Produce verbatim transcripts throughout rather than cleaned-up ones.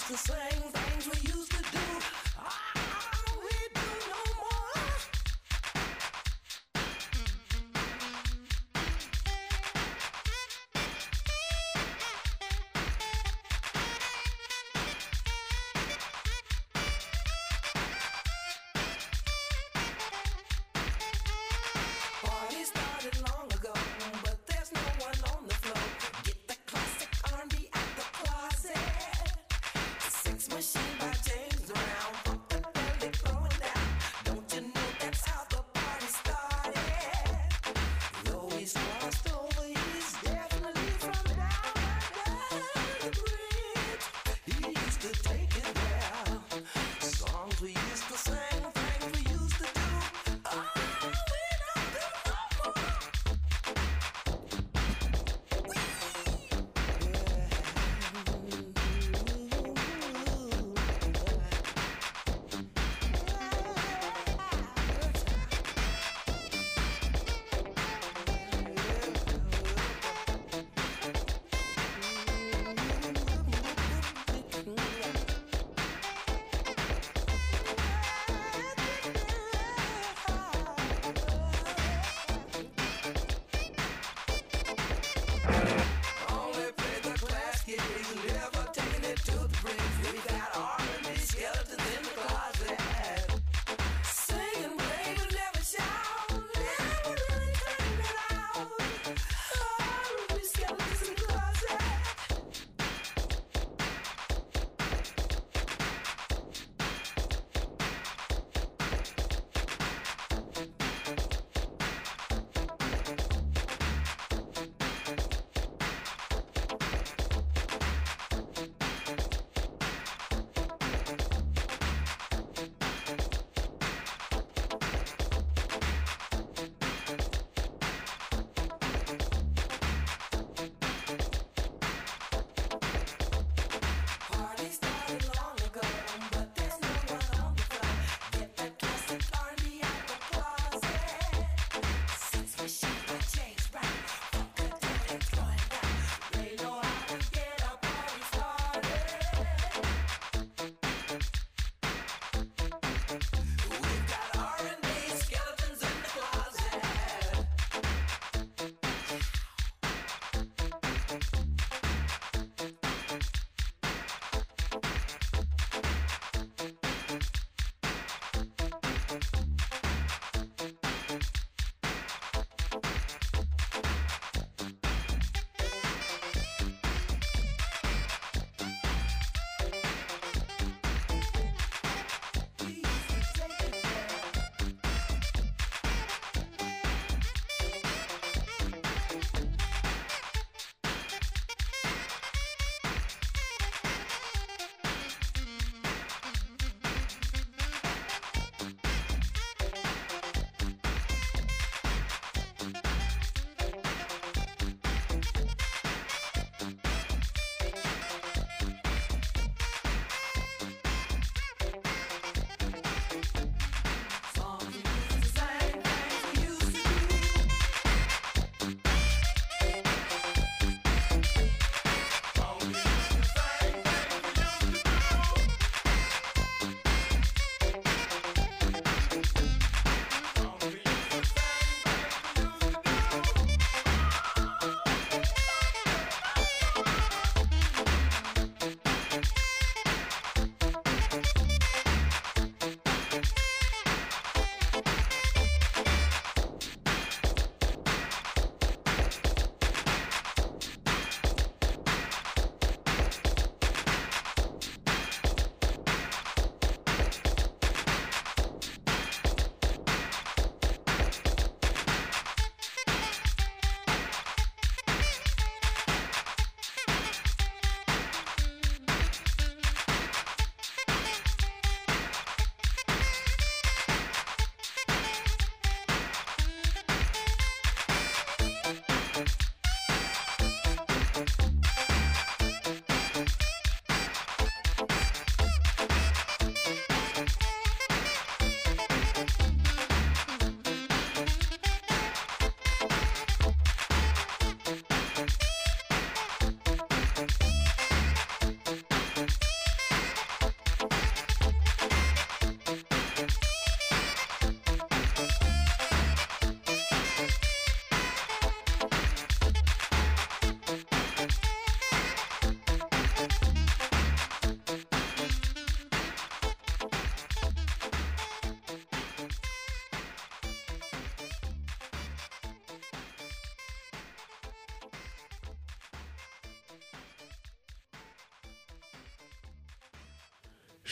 the same things we used to do. Ah, we do no more. Party started long ago, but there's no one on the floor. Get the classic R and B out the closet. Since my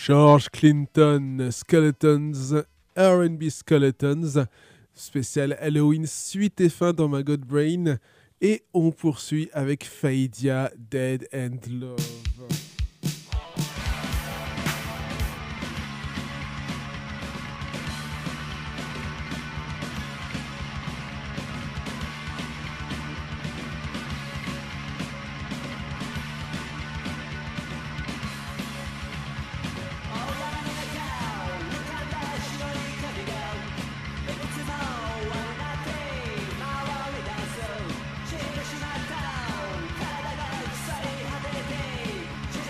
George Clinton, Skeletons, R and B Skeletons, spécial Halloween, suite et fin dans ma God Brain. Et on poursuit avec Faidia, Dead and Love. Just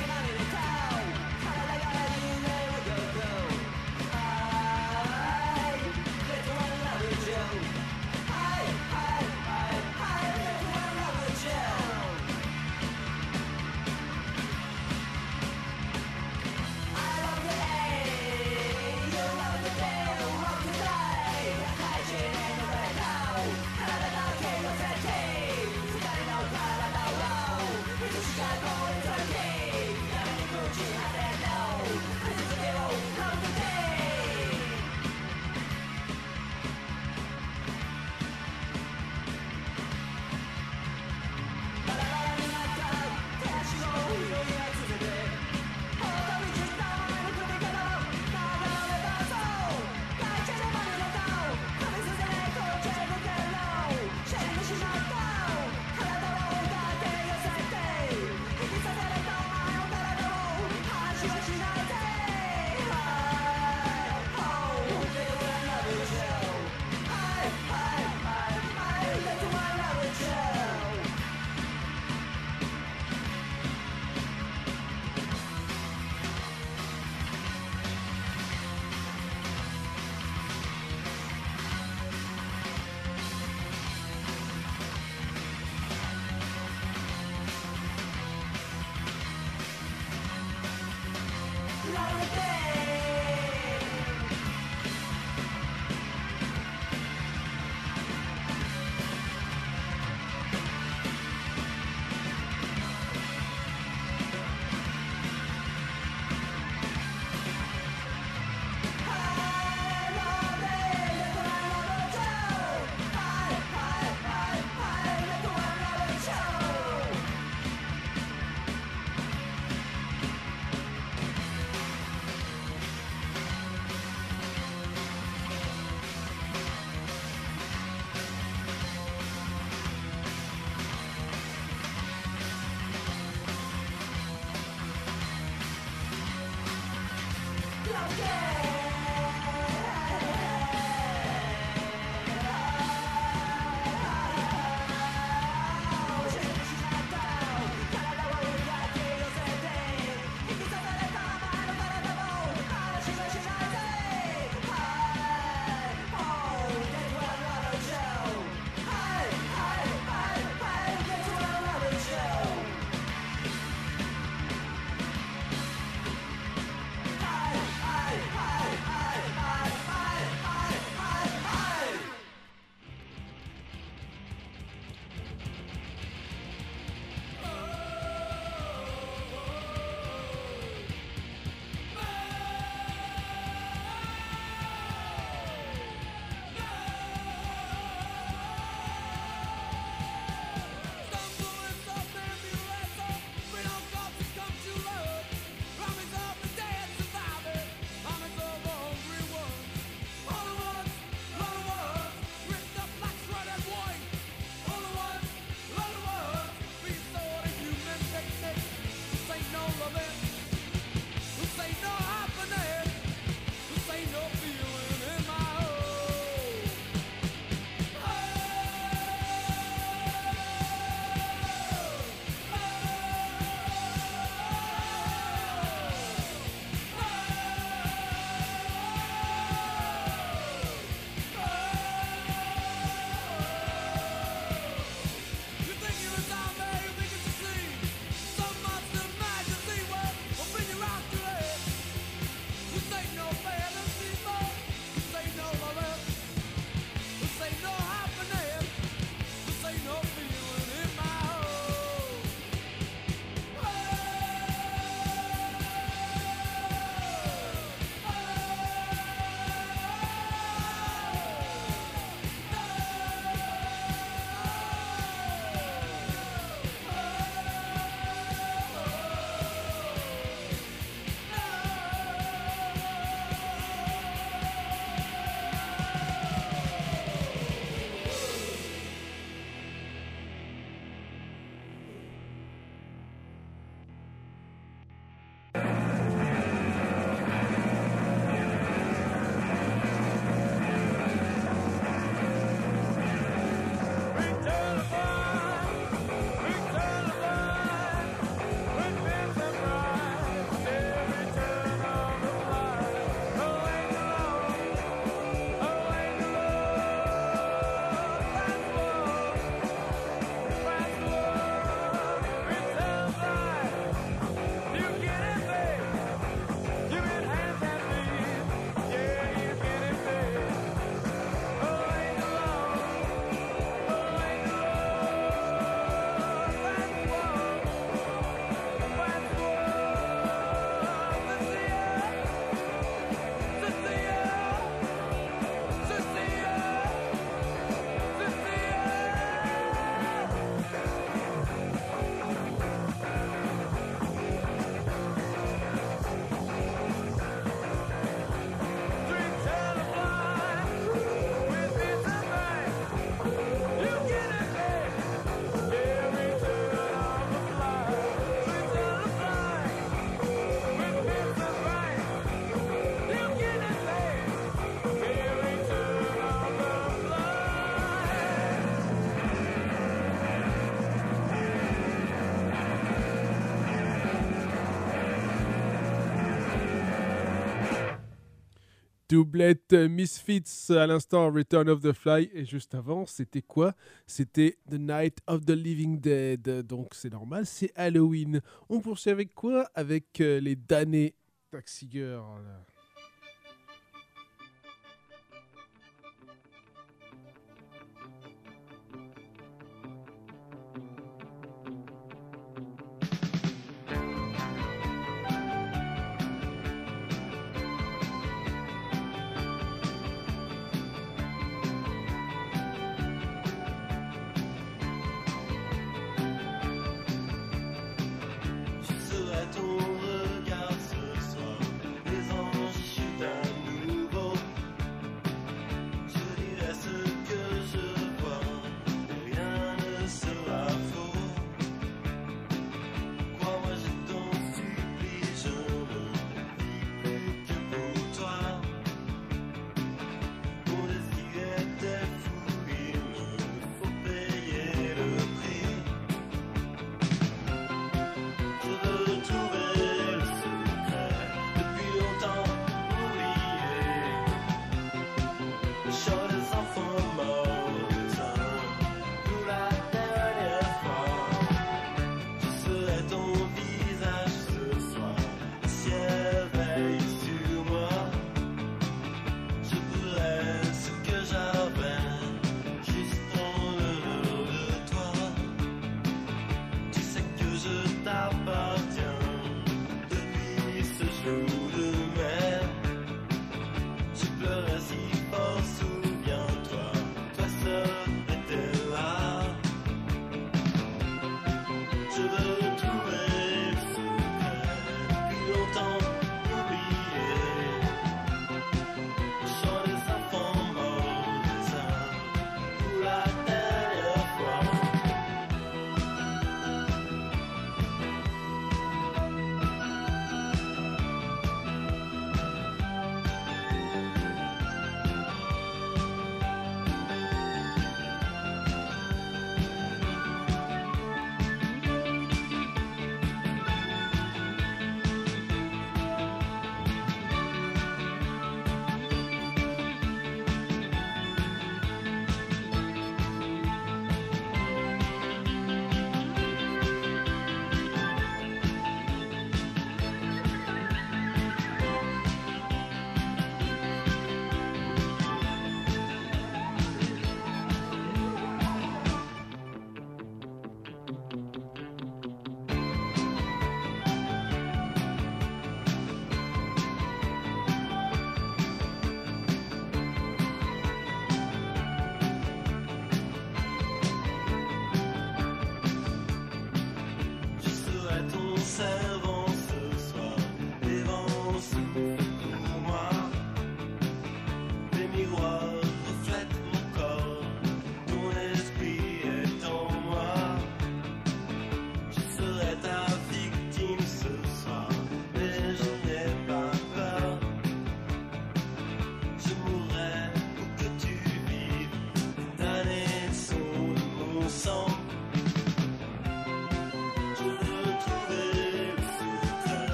Doublette Misfits à l'instant Return of the Fly et juste avant c'était quoi? C'était The Night of the Living Dead, donc c'est normal, c'est Halloween. On poursuit avec quoi? Avec euh, les damnés Taxi Girl.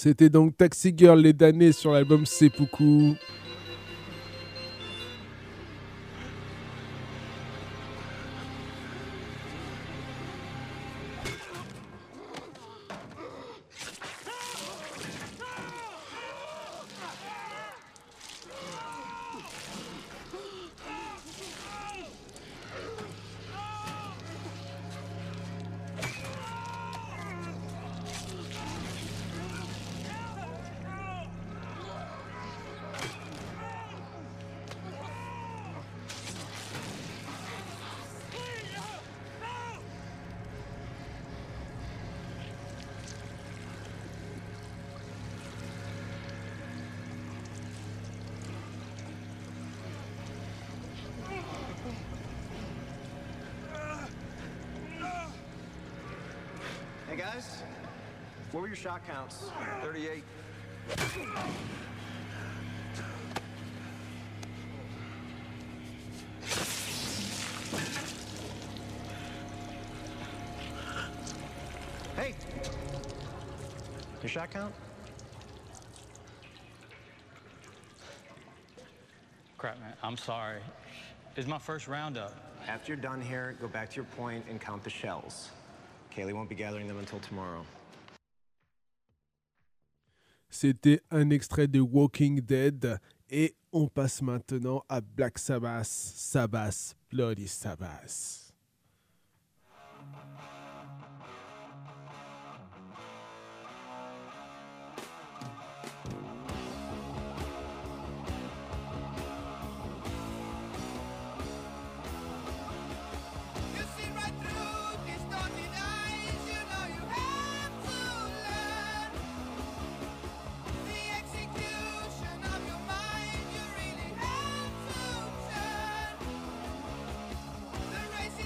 C'était donc Taxi Girl, les damnés, sur l'album Seppuku. Hey guys, what were your shot counts? thirty-eight. Hey, your shot count? Crap, man, I'm sorry. It's my first roundup. After you're done here, go back to your point and count the shells. Kaylee won't be gathering them until tomorrow. C'était un extrait de Walking Dead et on passe maintenant à Black Sabbath, Sabbath, Bloody Sabbath. You see right through distorted eyes, you know you have to learn the execution of your mind. You really have to turn. The race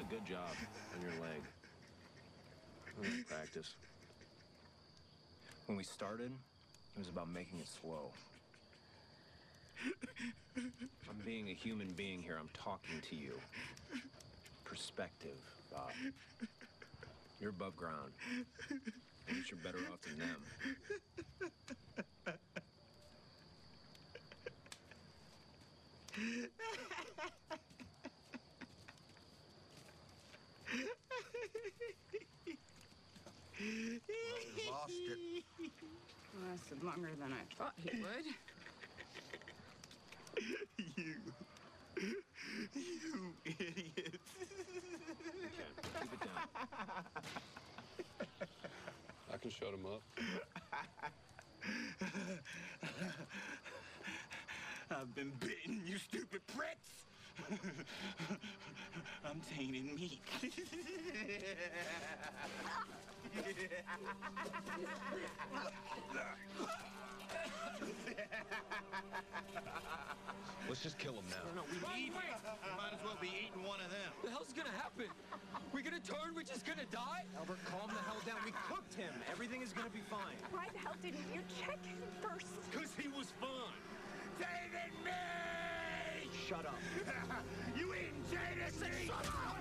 a good job on your leg. Let's practice. When we started, it was about making it slow. I'm being a human being here. I'm talking to you. Perspective, Bob. You're above ground. I guess you're better off than them. Well, lost it. Lasted longer than I thought he would. You. You idiot. Okay, keep it down. I can shut him up. I've been bitten, you stupid pricks. I'm tainted meat. Let's just kill him now. No, we need we might as well be eating one of them. What the hell's gonna happen? We gonna turn? We're just gonna die? Albert, calm the hell down. We cooked him. Everything is gonna be fine. Why the hell didn't you check him first? Because he was fun. David me! Shut up. You eating Jada meat? Shut up!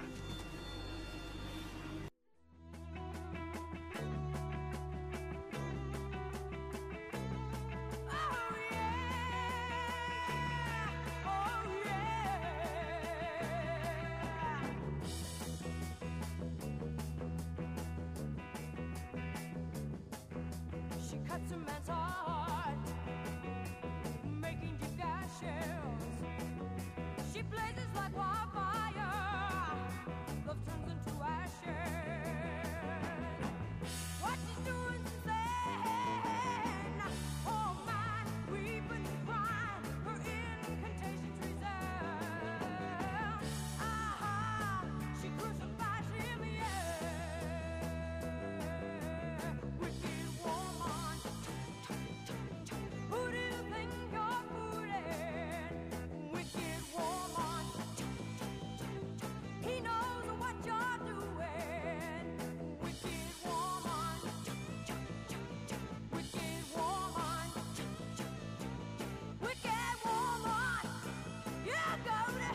She cuts a man's heart, making deep gashes. She blazes like wildfire. Love turns into ashes. What she's doing is insane. Oh man, weeping and crying. Her incantations resound. Ah, she crucifies him, yeah. Wicked woman. Who do you think you're fooling? Wicked woman. He knows what you're doing. Wicked woman. Wicked woman. Wicked woman. You go to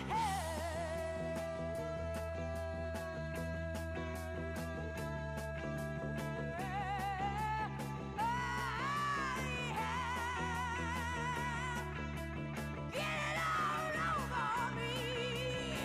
hell. Get it all over me.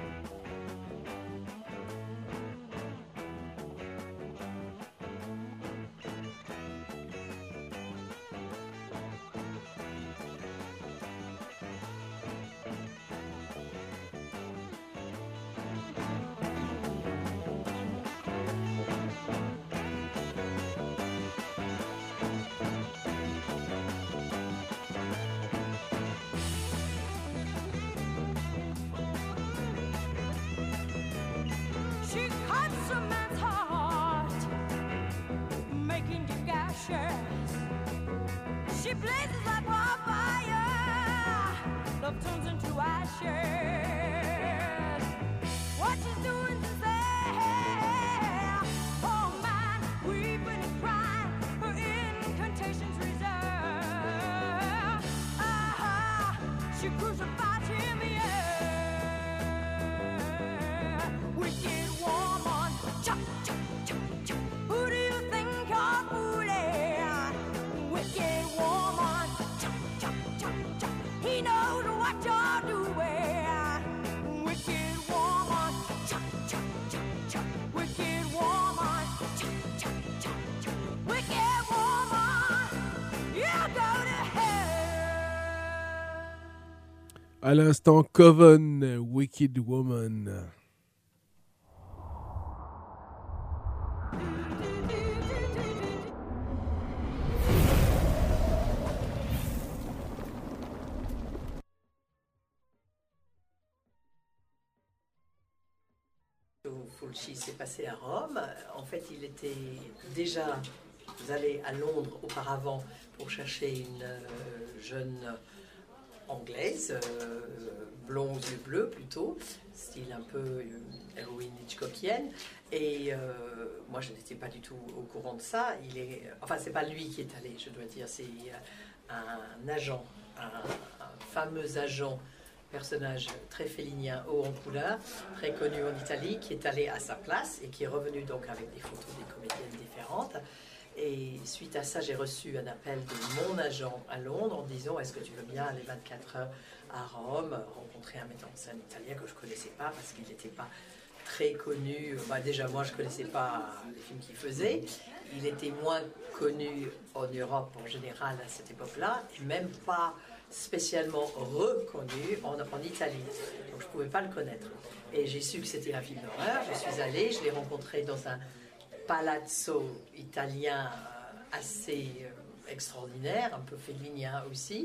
She cuts a man's heart, making deep gashes. She blazes like wildfire. Love turns into ashes. What she's doing is insane. Oh man, weeping and crying. Her incantations reserve. Ah, she crucifies him, yeah. Wicked woman. Cha, cha, cha, cha. Who do you think you're fooling? Wicked woman. Cha, cha, cha, cha. He knows what you're doing. Wicked woman. Cha, cha, cha, cha. Wicked woman. Cha, cha, cha, cha. Wicked woman. You go to hell. À l'instant, Coven, Wicked Woman. Fulci s'est passé à Rome. En fait, il était déjà allé à Londres auparavant pour chercher une euh, jeune anglaise, euh, blond aux yeux bleus plutôt, style un peu euh, héroïne Hitchcockienne. Et euh, moi, je n'étais pas du tout au courant de ça. Il est, enfin, c'est pas lui qui est allé, je dois dire, c'est un agent, un, un fameux agent, personnage très félinien, haut en couleur, très connu en Italie, qui est allé à sa place et qui est revenu donc avec des photos des comédiennes différentes. Et suite à ça, j'ai reçu un appel de mon agent à Londres en disant « Est-ce que tu veux bien aller vingt-quatre heures à Rome, rencontrer un metteur en scène italien que je ne connaissais pas parce qu'il n'était pas très connu. Bah, déjà, moi, je ne connaissais pas les films qu'il faisait. Il était moins connu en Europe en général à cette époque-là, et même pas spécialement reconnu en, en Italie. Donc, je ne pouvais pas le connaître. Et j'ai su que c'était un film d'horreur. Je suis allée, je l'ai rencontré dans un palazzo italien assez extraordinaire, un peu félinien aussi.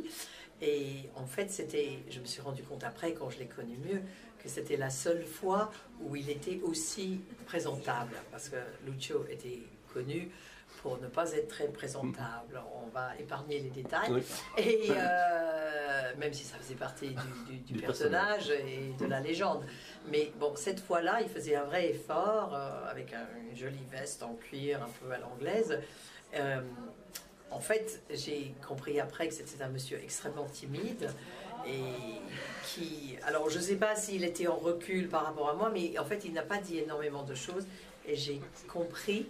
Et en fait, c'était, je me suis rendu compte après, quand je l'ai connu mieux, que c'était la seule fois où il était aussi présentable. Parce que Lucio était connu pour ne pas être très présentable. On va épargner les détails. Oui. Et euh, même si ça faisait partie du, du, du, du personnage, personnage et de la légende. Mais bon, cette fois-là, il faisait un vrai effort, euh, avec un, une jolie veste en cuir, un peu à l'anglaise. Euh, en fait, j'ai compris après que c'était un monsieur extrêmement timide et qui... Alors, je ne sais pas s'il était en recul par rapport à moi, mais en fait, il n'a pas dit énormément de choses. Et j'ai compris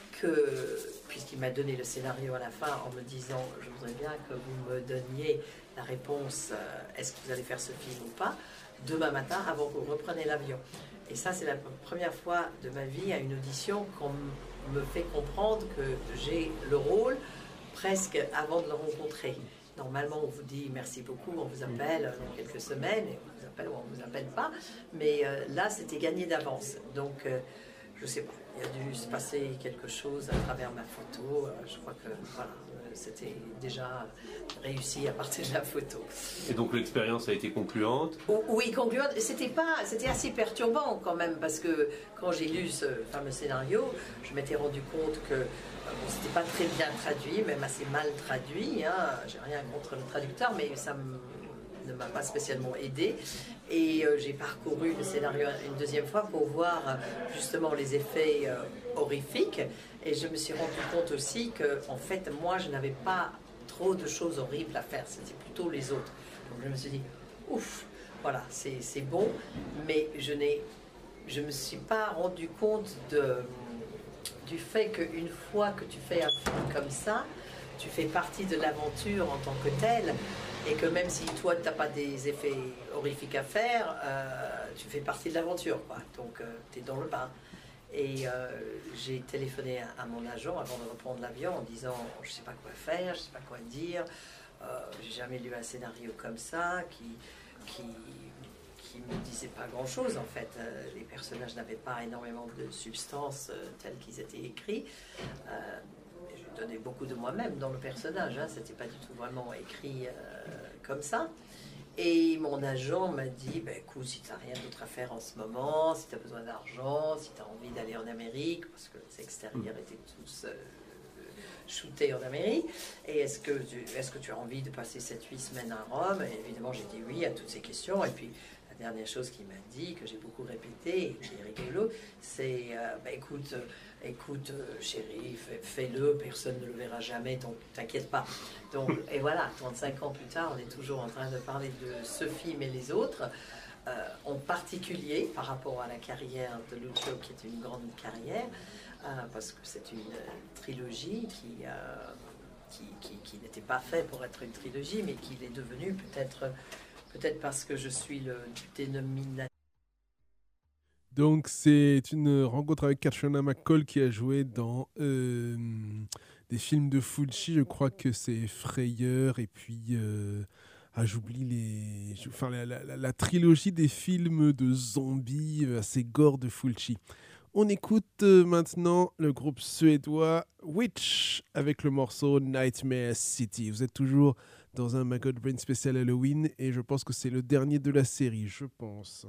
que, puisqu'il m'a donné le scénario à la fin en me disant « Je voudrais bien que vous me donniez la réponse, euh, est-ce que vous allez faire ce film ou pas, demain matin avant que vous repreniez l'avion ». Et ça, c'est la première fois de ma vie à une audition qu'on me fait comprendre que j'ai le rôle presque avant de le rencontrer. Normalement, on vous dit merci beaucoup, on vous appelle dans quelques semaines, et on vous appelle ou on ne vous appelle pas, mais euh, là, c'était gagné d'avance. Donc, euh, je ne sais pas, il a dû se passer quelque chose à travers ma photo. Euh, je crois que voilà, euh, c'était déjà réussi à partir de la photo. Et donc l'expérience a été concluante? Oui, concluante. C'était pas, c'était assez perturbant quand même, parce que quand j'ai lu ce fameux scénario, je m'étais rendu compte que bon, c'était pas très bien traduit, même assez mal traduit. Hein. J'ai rien contre le traducteur, mais ça me, ne m'a pas spécialement aidé. Et euh, j'ai parcouru le scénario une deuxième fois pour voir euh, justement les effets euh, horrifiques. Et je me suis rendu compte aussi que, en fait, moi, je n'avais pas trop de choses horribles à faire. C'était plutôt les autres. Donc je me suis dit, ouf, voilà, c'est, c'est bon. Mais je n'ai, je me suis pas rendu compte de, du fait qu'une fois que tu fais un film comme ça, tu fais partie de l'aventure en tant que telle. Et que même si toi, tu n'as pas des effets horrifiques à faire, euh, tu fais partie de l'aventure, quoi. Donc, euh, tu es dans le bain. Et euh, j'ai téléphoné à, à mon agent avant de reprendre l'avion en disant « Je ne sais pas quoi faire, je ne sais pas quoi dire. Euh, j'ai jamais lu un scénario comme ça qui qui qui me disait pas grand-chose, en fait. Euh, les personnages n'avaient pas énormément de substance euh, tels qu'ils étaient écrits. Euh, Je donnais beaucoup de moi-même dans le personnage, hein. C'était pas du tout vraiment écrit euh, comme ça. Et mon agent m'a dit, bah, écoute, si tu n'as rien d'autre à faire en ce moment, si tu as besoin d'argent, si tu as envie d'aller en Amérique, parce que les extérieurs étaient tous euh, shootés en Amérique, et est-ce que, tu, est-ce que tu as envie de passer sept huit semaines à Rome? Et évidemment, j'ai dit oui à toutes ces questions. Et puis, la dernière chose qu'il m'a dit, que j'ai beaucoup répété, et qui est rigolo, c'est, euh, bah, écoute, euh, écoute, euh, chérie, fais, fais-le, personne ne le verra jamais, donc t'inquiète pas. Donc, et voilà, trente-cinq ans plus tard, on est toujours en train de parler de ce film et les autres, euh, en particulier par rapport à la carrière de Lucio, qui est une grande carrière, euh, parce que c'est une euh, trilogie qui, euh, qui, qui, qui n'était pas faite pour être une trilogie, mais qui l'est devenue peut-être... Peut-être parce que je suis le dénominateur. Donc c'est une rencontre avec Catriona McCall qui a joué dans euh, des films de Fulci. Je crois que c'est Frayeur et puis euh, ah, j'oublie les, enfin la, la, la, la trilogie des films de zombies assez gore de Fulci. On écoute euh, maintenant le groupe suédois Witch avec le morceau Nightmare City. Vous êtes toujours dans un Maggot Brain spécial Halloween et je pense que c'est le dernier de la série, je pense.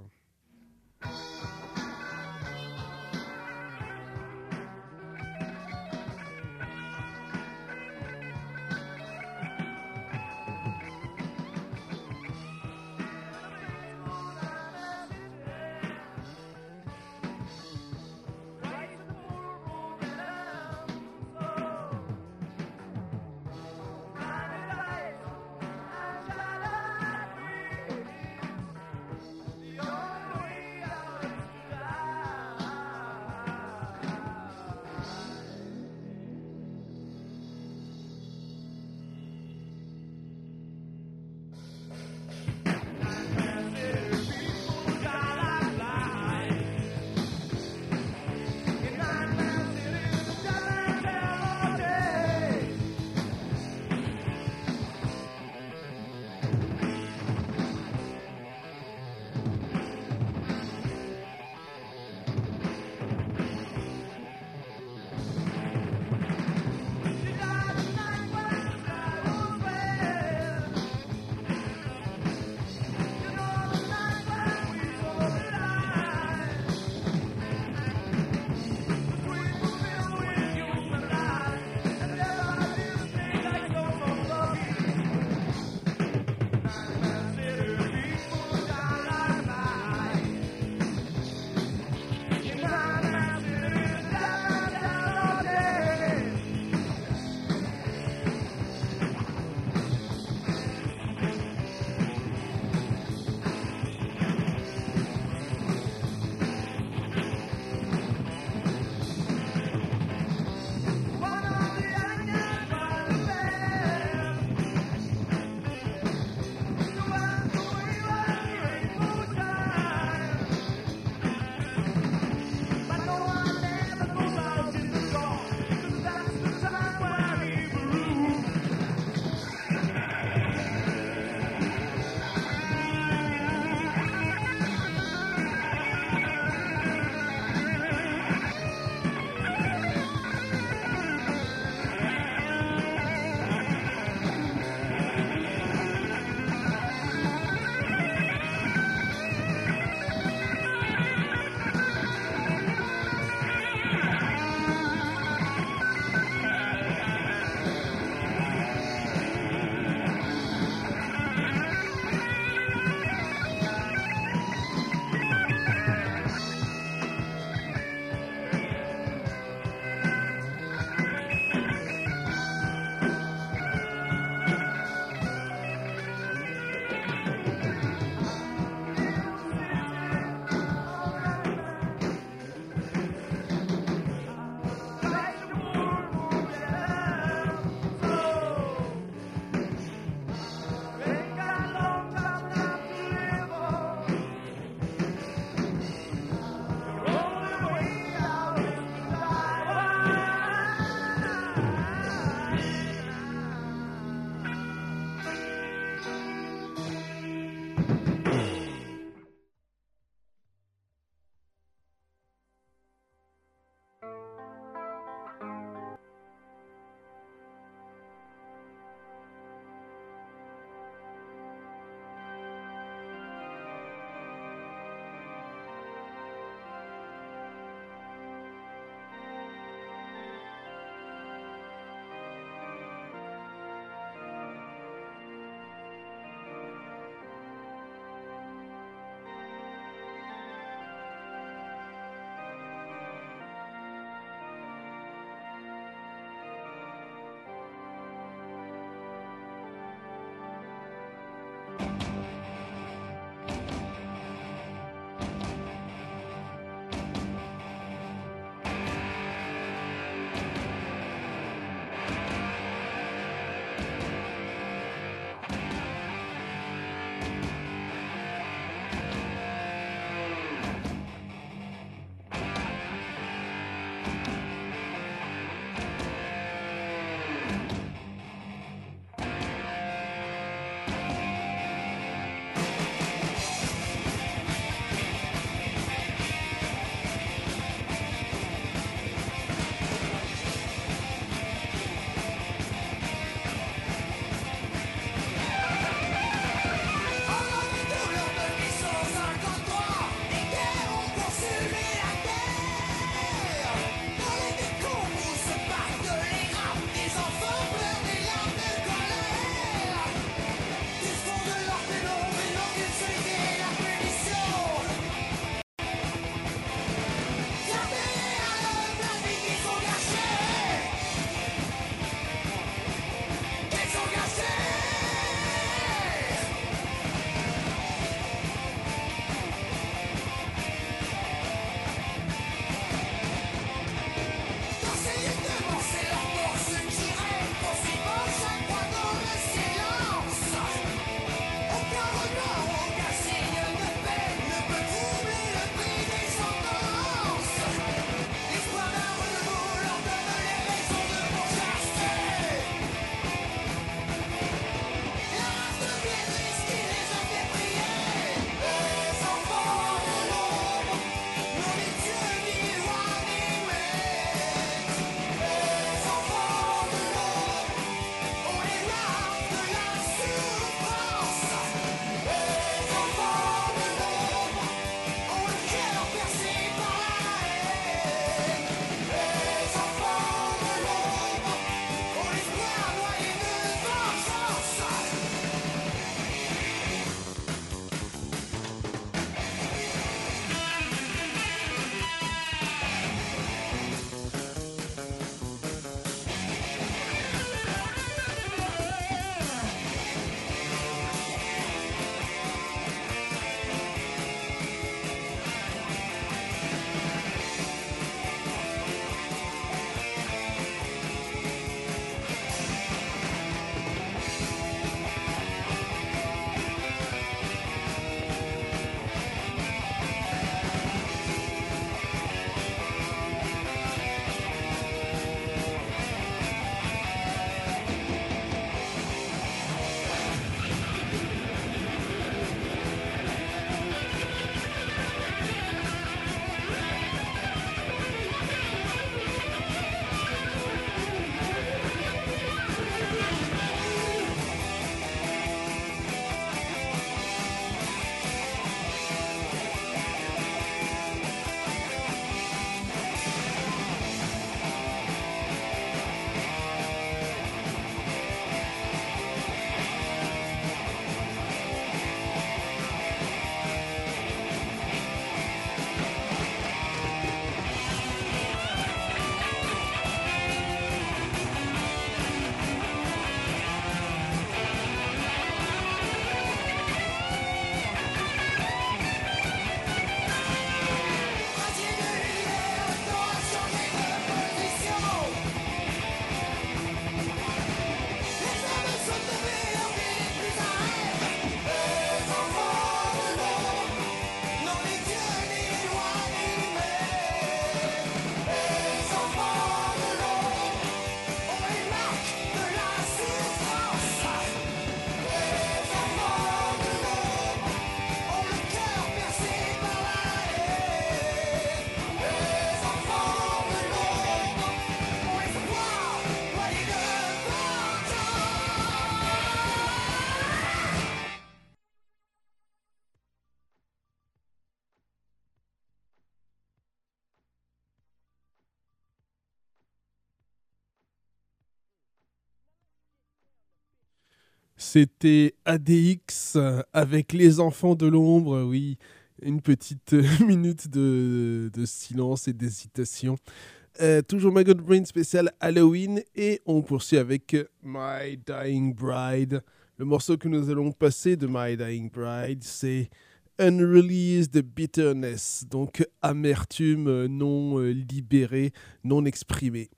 C'était A D X avec Les Enfants de l'Ombre, oui, une petite minute de, de silence et d'hésitation. Euh, toujours My God Brain spécial Halloween et on poursuit avec My Dying Bride. Le morceau que nous allons passer de My Dying Bride, c'est Unreleased Bitterness, donc amertume non libérée, non exprimée.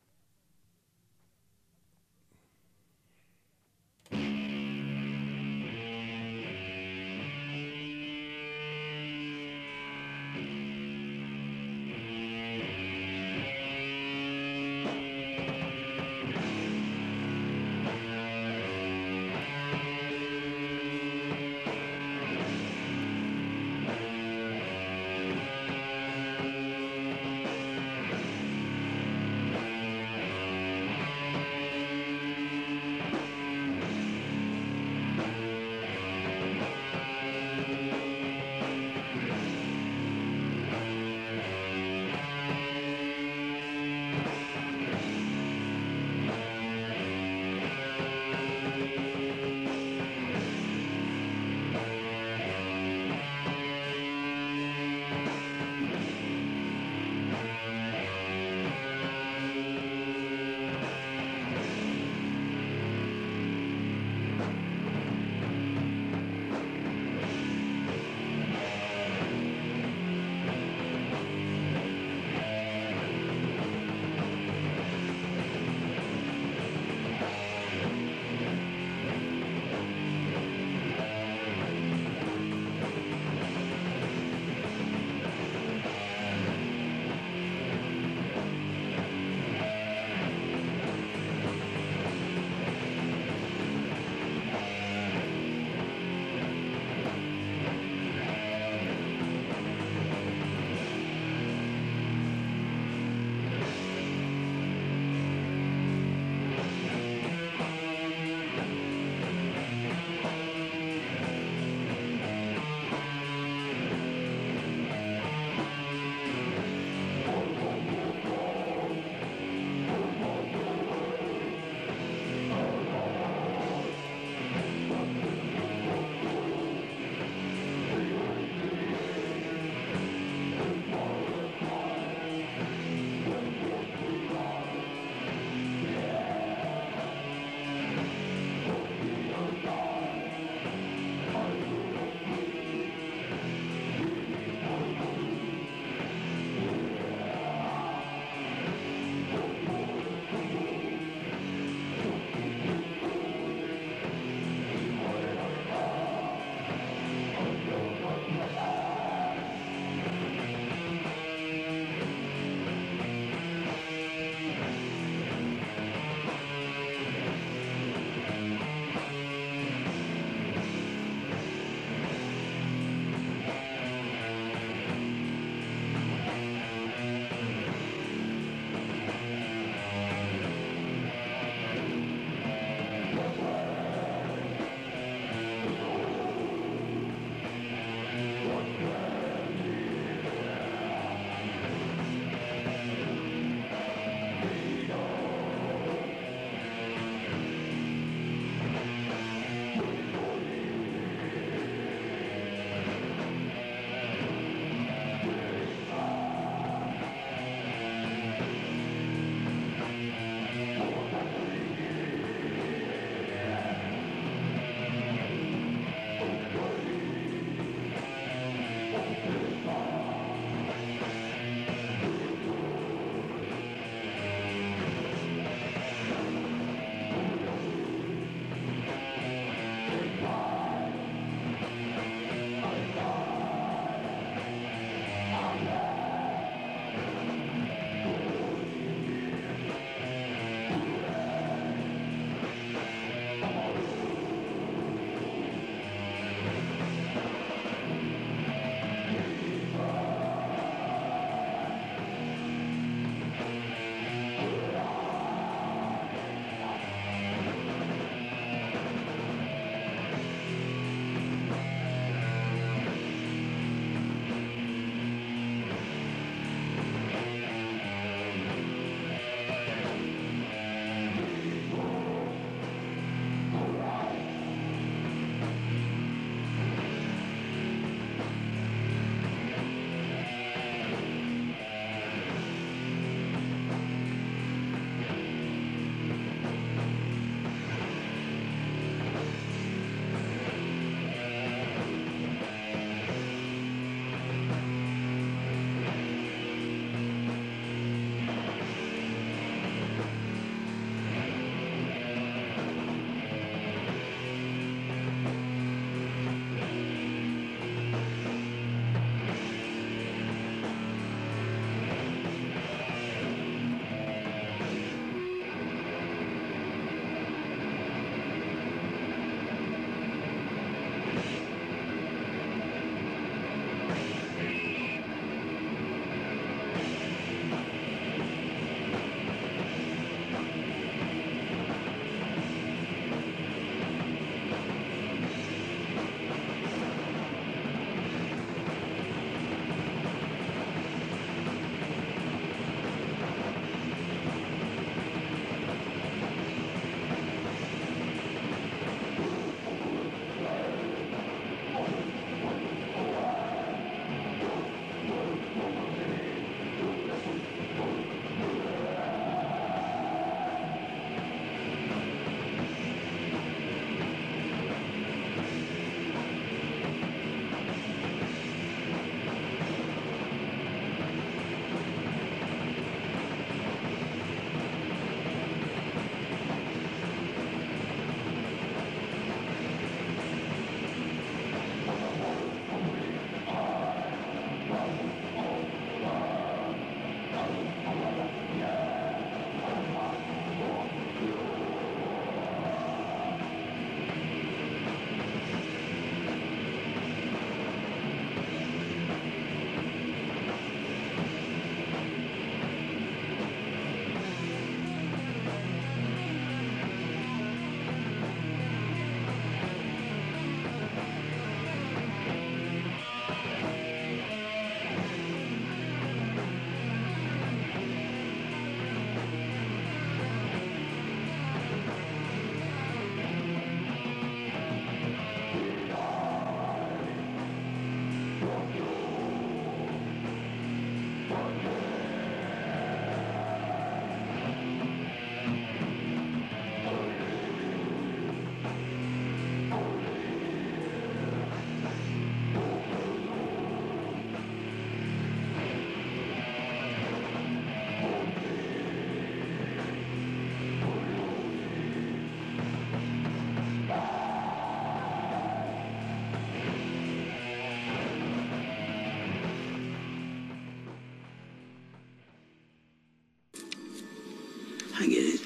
I get it.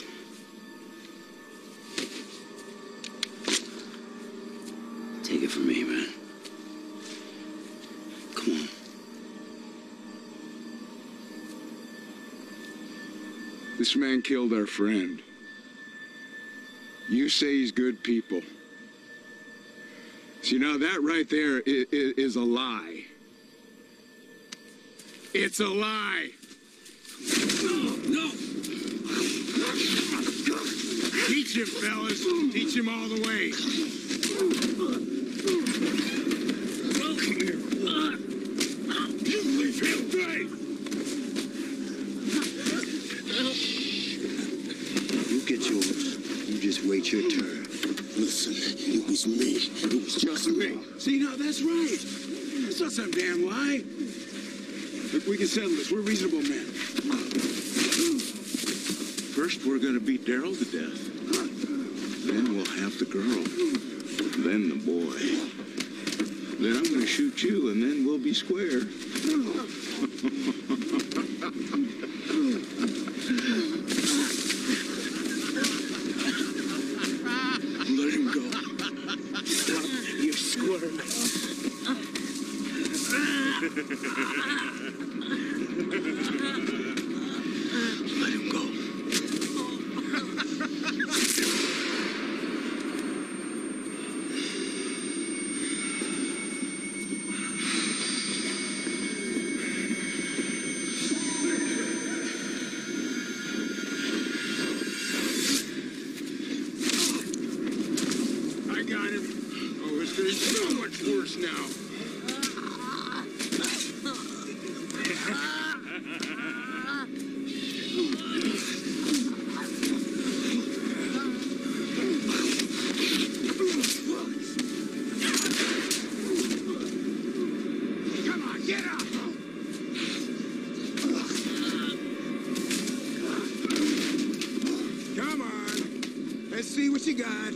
Take it from me, man. Come on. This man killed our friend. You say he's good people. See, now that right there is, is a lie. It's a lie. No, no. Teach him, fellas. Teach him all the way. Come here. You leave him be. You get yours. You just wait your turn. Listen, it was me. It was just me. See, now that's right. It's not some damn lie. Look, we can settle this. We're reasonable men. First, we're going to beat Daryl to death. Then we'll have the girl. Then the boy. Then I'm going to shoot you, and then we'll be square. Let him go. Stop your squirming. Let him go. I got him. Oh, it's going to be so much worse now. Come on, get up! Come on. Let's see what you got.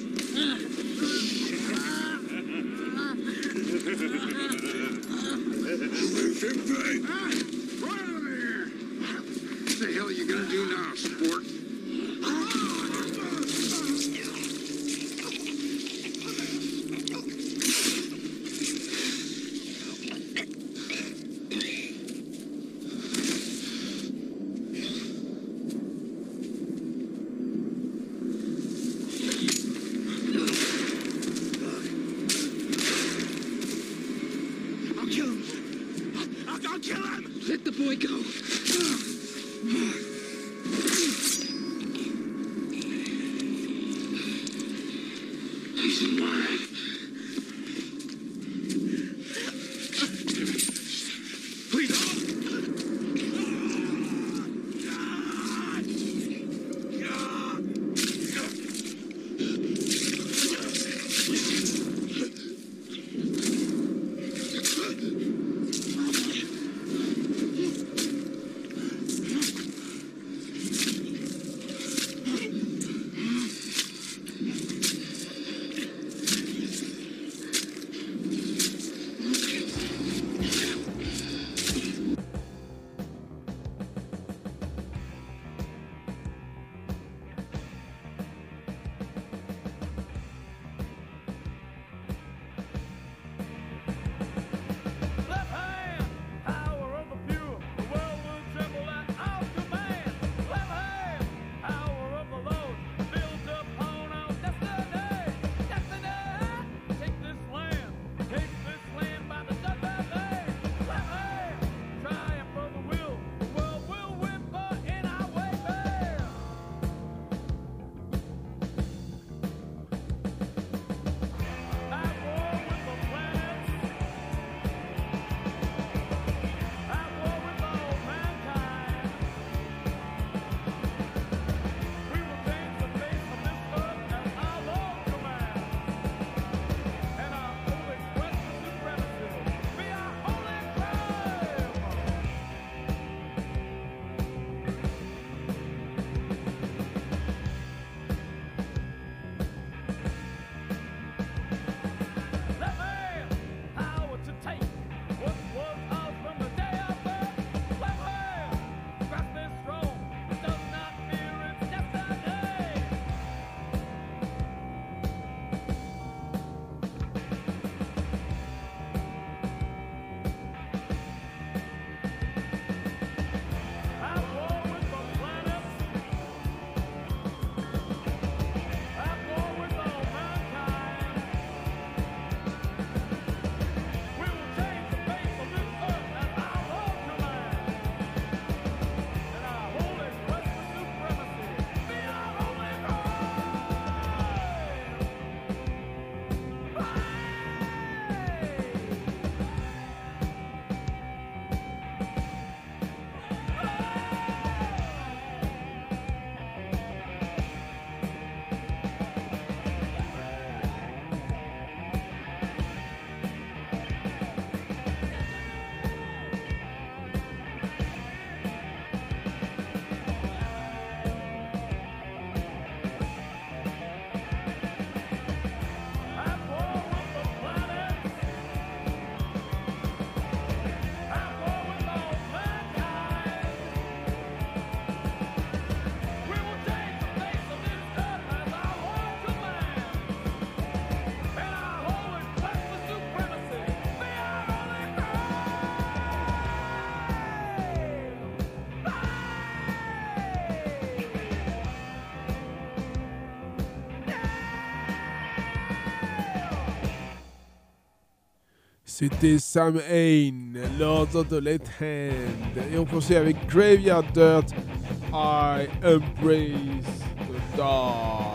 Hey, right over here. What the hell are you gonna do now, sport? I'll kill him. I'll, I'll kill him. Let the boy go. He's mine. Please. C'était Sam Hain, Lords of the Left Hand. Et on poursuit avec Graveyard Dirt, I Embrace the Dark.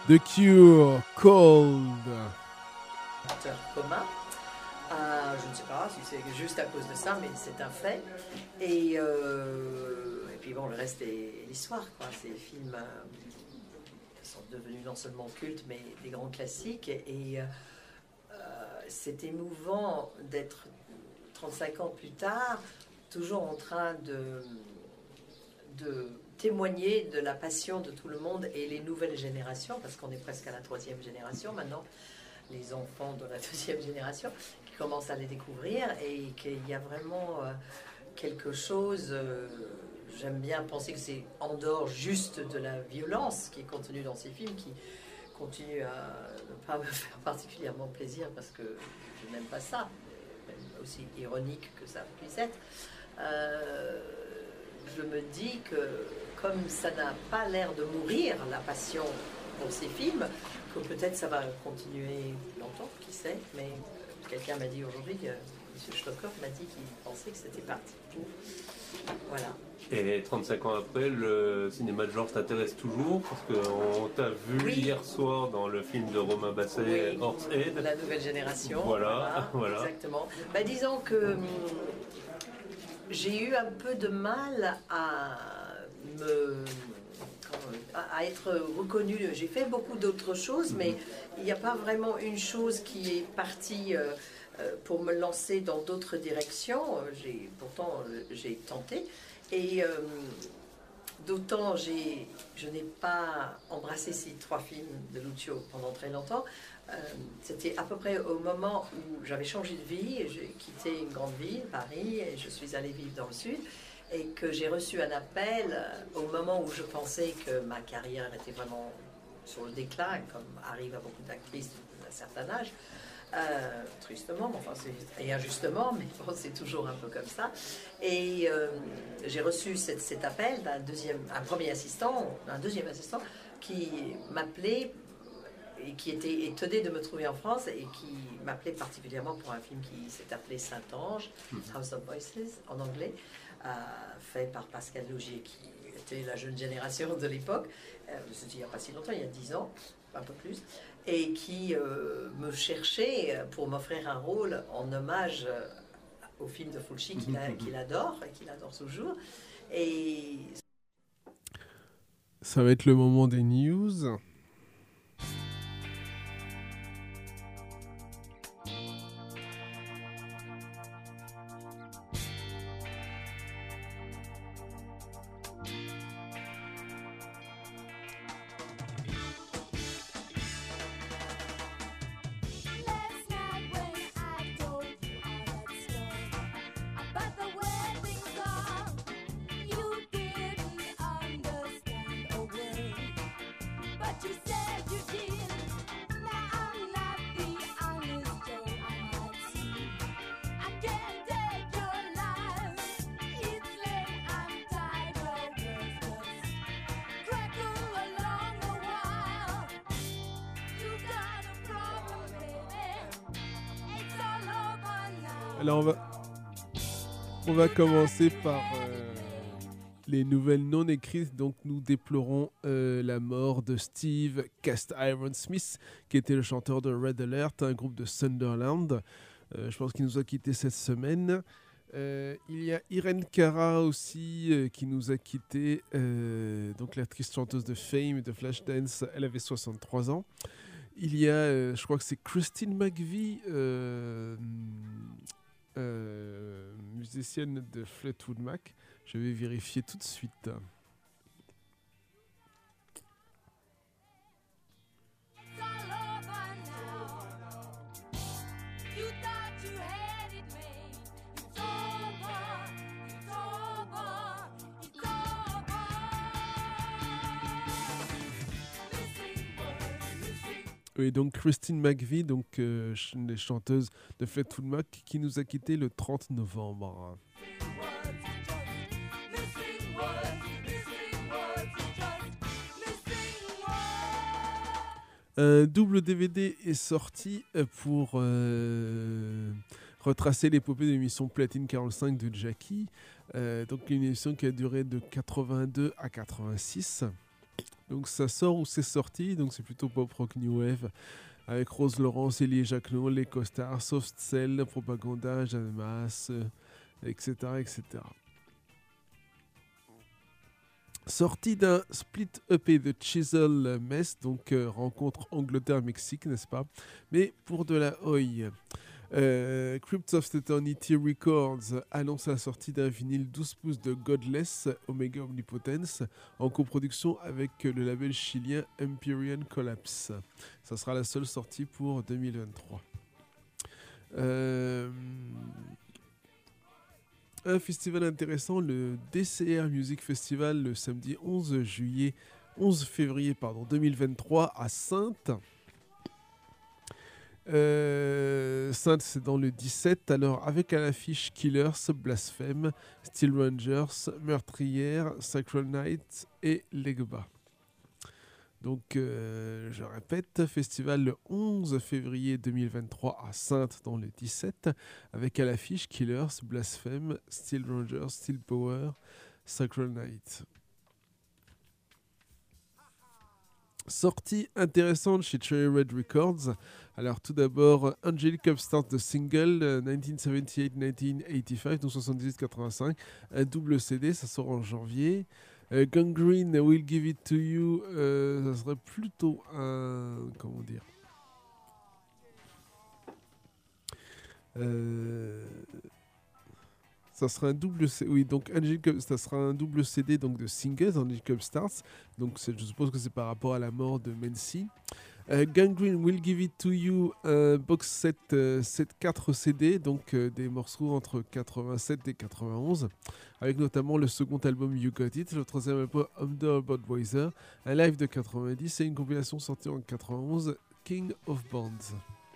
The Cure, Cold. Acteur commun. Euh, je ne sais pas si c'est juste à cause de ça, mais c'est un fait. Et, euh, et puis bon, le reste est l'histoire, quoi. Ces films euh, sont devenus non seulement cultes, mais des grands classiques. Et euh, c'est émouvant d'être trente-cinq ans plus tard, toujours en train de, de témoigner de la passion de tout le monde et les nouvelles générations, parce qu'on est presque à la troisième génération maintenant, les enfants de la deuxième génération qui commencent à les découvrir, et qu'il y a vraiment euh, quelque chose, euh, j'aime bien penser que c'est en dehors juste de la violence qui est contenue dans ces films, qui continue à ne pas me faire particulièrement plaisir parce que je n'aime pas ça, même aussi ironique que ça puisse être. Euh, je me dis que comme ça n'a pas l'air de mourir, la passion pour ces films, que peut-être ça va continuer longtemps, qui sait, mais quelqu'un m'a dit aujourd'hui, euh, M. Stocker m'a dit qu'il pensait que c'était parti pour. Voilà. Et trente-cinq ans après, le cinéma de genre t'intéresse toujours, parce qu'on t'a vu oui. hier soir dans le film de Romain Basset, oui, Horsehead. La nouvelle génération. Voilà, voilà. Exactement. Bah, disons que hum, j'ai eu un peu de mal à me... à être reconnue. J'ai fait beaucoup d'autres choses, mais il n'y a pas vraiment une chose qui est partie euh, pour me lancer dans d'autres directions. J'ai, pourtant, j'ai tenté. Et euh, d'autant, j'ai, je n'ai pas embrassé ces trois films de Lucio pendant très longtemps. Euh, c'était à peu près au moment où j'avais changé de vie. J'ai quitté une grande ville, Paris, et je suis allée vivre dans le sud. Et que j'ai reçu un appel au moment où je pensais que ma carrière était vraiment sur le déclin, comme arrive à beaucoup d'actrices d'un certain âge, euh, tristement, enfin c'est, et injustement, mais bon, c'est toujours un peu comme ça. Et euh, j'ai reçu cette, cet appel d'un deuxième, un premier assistant, un deuxième assistant, qui m'appelait et qui était étonné de me trouver en France et qui m'appelait particulièrement pour un film qui s'est appelé Saint-Ange, House of Voices en anglais. Euh, fait par Pascal Laugier, qui était la jeune génération de l'époque, euh, c'était il n'y a pas si longtemps, il y a dix ans, un peu plus, et qui euh, me cherchait pour m'offrir un rôle en hommage euh, au film de Fulci qu'il, a, qu'il adore, et qu'il adore toujours. Et... Ça va être le moment des news. Alors on va, on va commencer par euh, les nouvelles non écrites. Donc nous déplorons euh, la mort de Steve Cast Iron Smith, qui était le chanteur de Red Alert, un groupe de Sunderland. Euh, je pense qu'il nous a quittés cette semaine. Euh, il y a Irene Cara aussi euh, qui nous a quittés, euh, donc l'actrice chanteuse de Fame et de Flashdance. Elle avait soixante-trois ans. Il y a, euh, je crois que c'est Christine McVie, euh, Euh, musicienne de Fleetwood Mac. Je vais vérifier tout de suite. Et donc Christine McVie, donc euh, une des chanteuses de Fleetwood Mac, qui nous a quittés le trente novembre. Un double D V D est sorti pour euh, retracer l'épopée de l'émission Platine quarante-cinq de Jackie. Euh, donc une émission qui a duré de quatre-vingt-deux à quatre-vingt-six. Donc ça sort ou c'est sorti, donc c'est plutôt pop rock new wave avec Rose Lawrence, Elie Jacquelot, les Costards, Soft Cell, Propaganda, Jeanne Masse, et cetera, et cetera. Sorti d'un split E P de Chisel Mess, donc euh, rencontre Angleterre-Mexique, n'est-ce pas? Mais pour de la Oi. Euh, Crypt of Eternity Records annonce la sortie d'un vinyle douze pouces de Godless, Omega Omnipotence, en coproduction avec le label chilien Empyrean Collapse. Ça sera la seule sortie pour deux mille vingt-trois. Euh... Un festival intéressant, le D C R Music Festival, le samedi onze juillet, onze février pardon, deux mille vingt-trois à Saintes. Euh, Saintes, c'est dans le dix-sept. Alors, avec à l'affiche Killers, Blasphème, Steel Rangers, Meurtrière, Sacral Knight et Legba. Donc, euh, je répète, festival le onze février deux mille vingt-trois à Saintes dans le dix-sept, avec à l'affiche Killers, Blasphème, Steel Rangers, Steel Power, Sacral Knight. Sortie intéressante chez Cherry Red Records. Alors tout d'abord, Angelic Upstart de single euh, dix-neuf soixante-dix-huit dix-neuf quatre-vingt-quinze, donc soixante-dix-huit quatre-vingt-cinq, un double C D, ça sort en janvier. Euh, Gangrene Will Give It To You, euh, ça serait plutôt un... comment dire euh, ça sera un double C D, oui, donc Angelic, ça sera un double C D donc de singles, Angelic Upstarts, donc je suppose que c'est par rapport à la mort de Mency. Euh, Gangrene Will Give It To You, un box set euh, quatre C D, donc euh, des morceaux entre quatre-vingt-sept et quatre-vingt-onze, avec notamment le second album You Got It, le troisième album Under Budweiser, un live de quatre-vingt-dix et une compilation sortie en quatre-vingt-onze, King of Bands.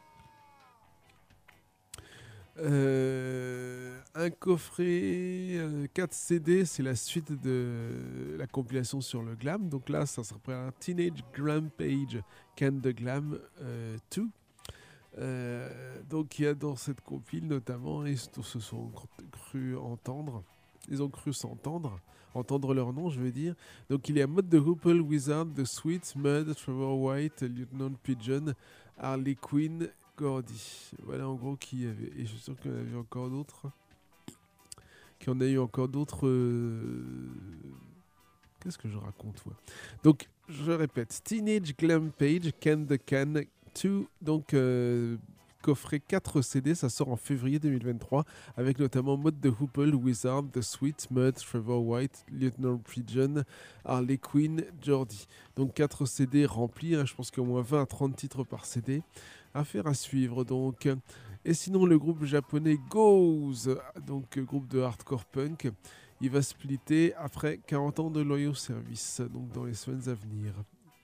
Euh, un coffret euh, quatre C D, c'est la suite de la compilation sur le glam. Donc là, ça s'appelle un Teenage Glam Page Can the Glam euh, deux. Euh, donc il y a dans cette compile notamment, ils se sont cru entendre, ils ont cru s'entendre, entendre leur nom, je veux dire. Donc il y a Mode de Hoople, Wizard, The Sweet, Mud, Trevor White, Lieutenant Pigeon, Harley Quinn, Gordy. Voilà en gros qui y avait. Et je suis sûr qu'il y en avait encore d'autres. Qu'il y en a eu encore d'autres. Euh... Qu'est-ce que je raconte, ouais. Donc, je répète. Teenage Glam Page, Can the Can deux. Donc, euh, coffret quatre C D. Ça sort en février deux mille vingt-trois. Avec notamment Mode de Hoople, Wizard, The Sweet, Mud, Trevor White, Lieutenant Pigeon, Harley Quinn, Jordi. Donc, quatre C D remplis. Hein, je pense qu'il y a au moins vingt à trente titres par C D. Affaire à suivre donc. Et sinon le groupe japonais Goes, donc groupe de hardcore punk, il va splitter après quarante ans de loyaux service, donc dans les semaines à venir.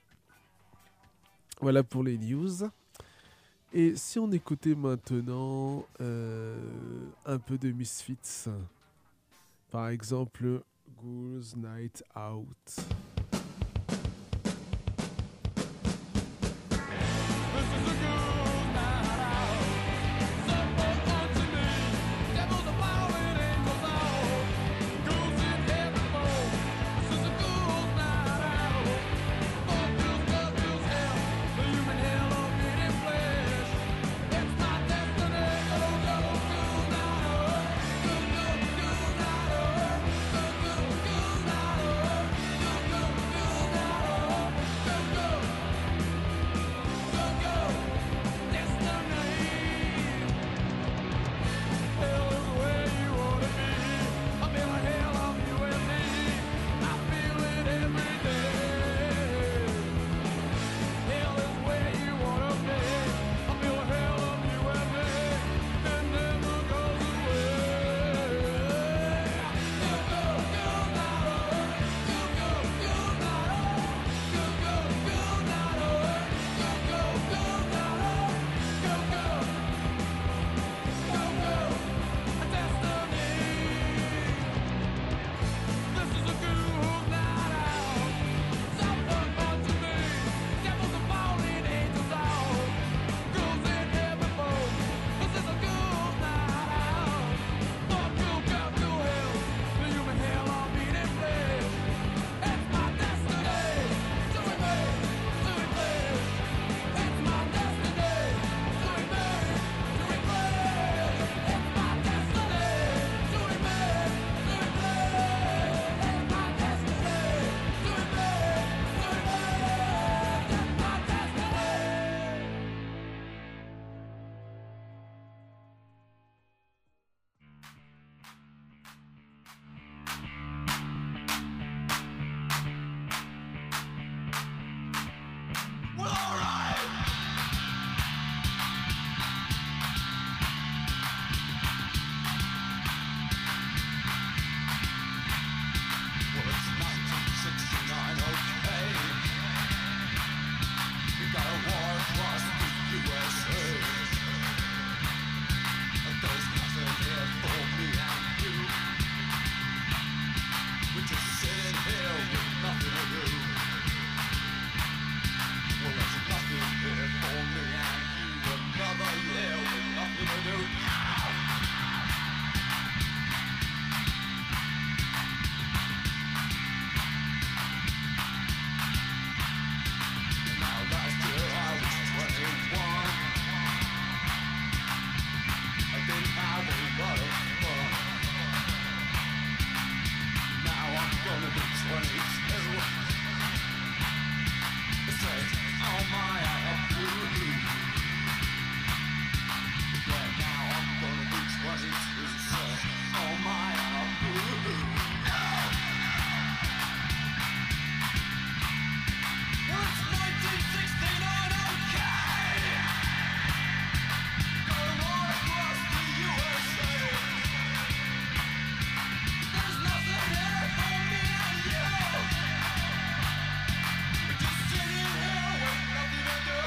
Voilà pour les news. Et si on écoutait maintenant euh, un peu de Misfits, par exemple Ghouls Night Out. Go, go, go, We're just sitting here with nothing to do. Well, there's nothing here for me and you. Another year with nothing to do. Now last year I was twenty-one. I didn't have a lot of fun. Now I'm gonna be twenty-two. Say, oh my, I have you. Yeah, now I'm gonna be twenty-two. Say, oh my, I have you. Well, it's nineteen sixty-nine, okay. Going all across the U S A. There's nothing here for me and you. We're just sitting here with nothing to do.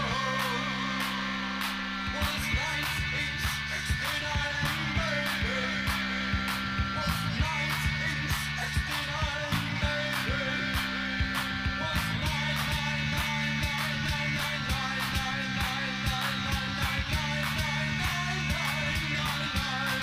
Well, it's nineteen sixty-nine, baby. Well, it's nineteen sixty-nine, baby. Well, it's nine nine nine nine nine nine nine nine nine nine nine nine nine nine nine nine.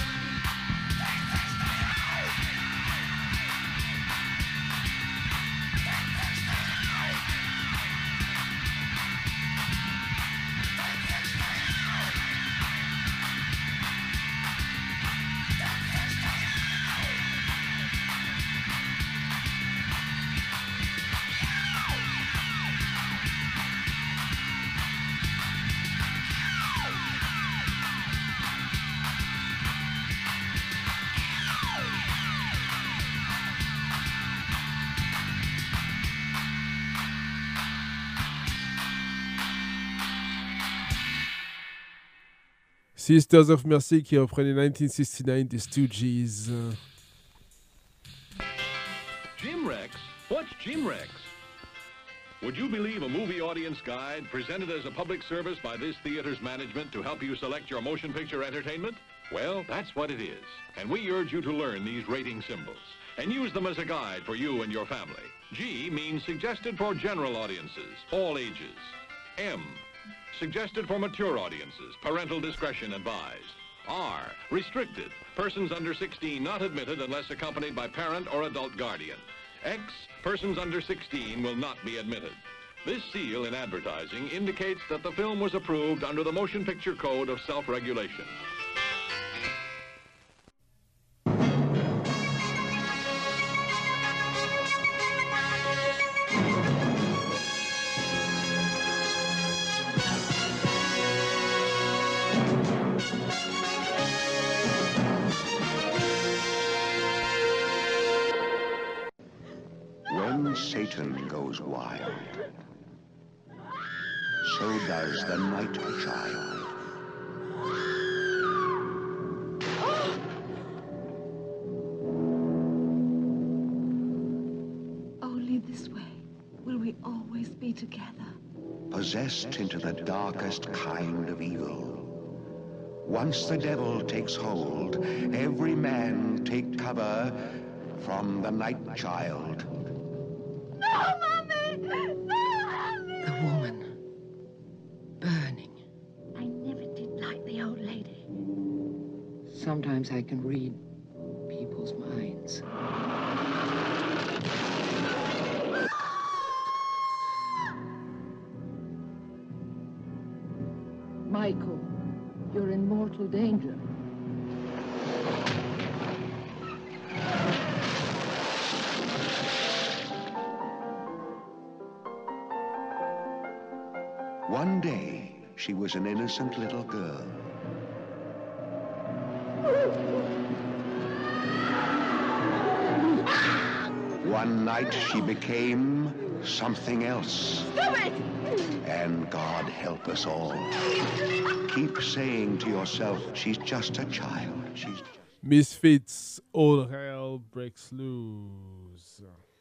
Sisters of Mercy qui reprenait nineteen sixty-nine des Stooges. Jim Rex? What's Jim Rex? Would you believe a movie audience guide presented as a public service by this theater's management to help you select your motion picture entertainment? Well, that's what it is. And we urge you to learn these rating symbols and use them as a guide for you and your family. G means suggested for general audiences, all ages. M, suggested for mature audiences, parental discretion advised. R, restricted, persons under sixteen not admitted unless accompanied by parent or adult guardian. X, persons under sixteen will not be admitted. This seal in advertising indicates that the film was approved under the Motion Picture Code of Self-Regulation. When Satan goes wild, so does the night child. Only this way will we always be together. Possessed into the darkest kind of evil. Once the devil takes hold, every man take cover from the night child. No, Mommy! No, Mommy! The woman. Burning. I never did like the old lady. Sometimes I can read people's minds. Michael, you're in mortal danger. One day, she was an innocent little girl. One night, she became something else. Stop it! And God help us all. Keep saying to yourself, she's just a child. She's... Misfits, All Hell Breaks Loose.